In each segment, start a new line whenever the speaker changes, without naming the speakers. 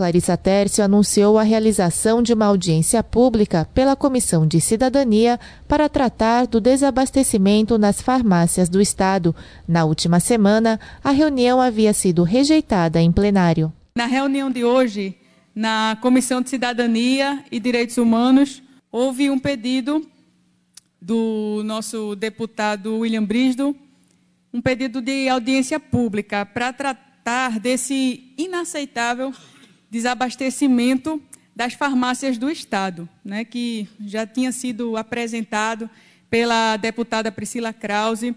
Clarissa Tércio anunciou a realização de uma audiência pública pela Comissão de Cidadania para tratar do desabastecimento nas farmácias do Estado. Na última semana, a reunião havia sido rejeitada em plenário.
Na reunião de hoje, na Comissão de Cidadania e Direitos Humanos, houve um pedido do nosso deputado William Brisdo, um pedido de audiência pública para tratar desse inaceitável desabastecimento das farmácias do Estado, né, que já tinha sido apresentado pela deputada Priscila Krause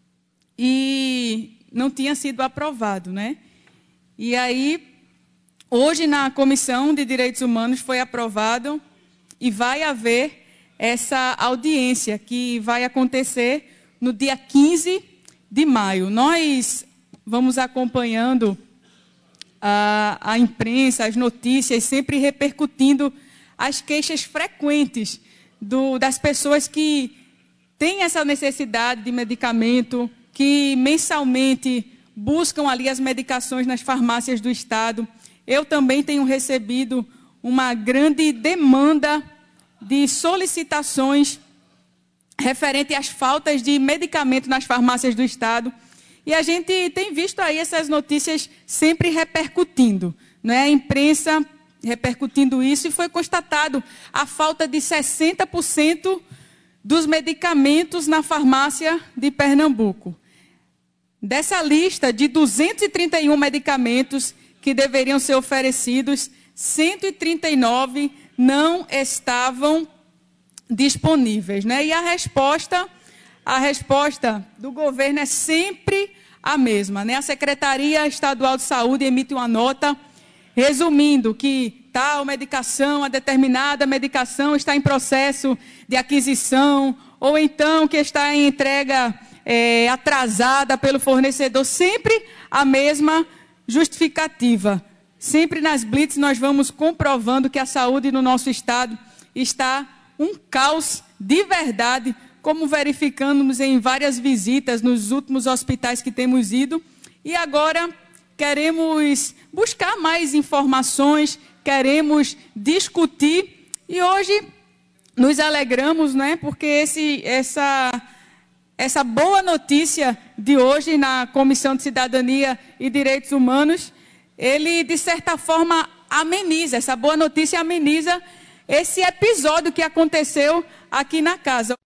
e não tinha sido aprovado, né? E aí, hoje na Comissão de Direitos Humanos foi aprovado e vai haver essa audiência que vai acontecer no dia 15 de maio. Nós vamos acompanhando a imprensa, as notícias, sempre repercutindo as queixas frequentes das pessoas que têm essa necessidade de medicamento, que mensalmente buscam ali as medicações nas farmácias do Estado. Eu também tenho recebido uma grande demanda de solicitações referente às faltas de medicamento nas farmácias do Estado. E a gente tem visto aí essas notícias sempre repercutindo, né? A imprensa repercutindo isso, e foi constatado a falta de 60% dos medicamentos na farmácia de Pernambuco. Dessa lista de 231 medicamentos que deveriam ser oferecidos, 139 não estavam disponíveis, né? E a resposta do governo é sempre a mesma, né? A Secretaria Estadual de Saúde emite uma nota resumindo que tal medicação, a determinada medicação está em processo de aquisição, ou então que está em entrega atrasada pelo fornecedor, sempre a mesma justificativa. Sempre nas blitz nós vamos comprovando que a saúde no nosso estado está um caos de verdade, como verificamos em várias visitas nos últimos hospitais que temos ido. E agora queremos buscar mais informações, queremos discutir, e hoje nos alegramos, né, porque essa boa notícia de hoje na Comissão de Cidadania e Direitos Humanos, ele, de certa forma, ameniza, essa boa notícia ameniza esse episódio que aconteceu aqui na casa.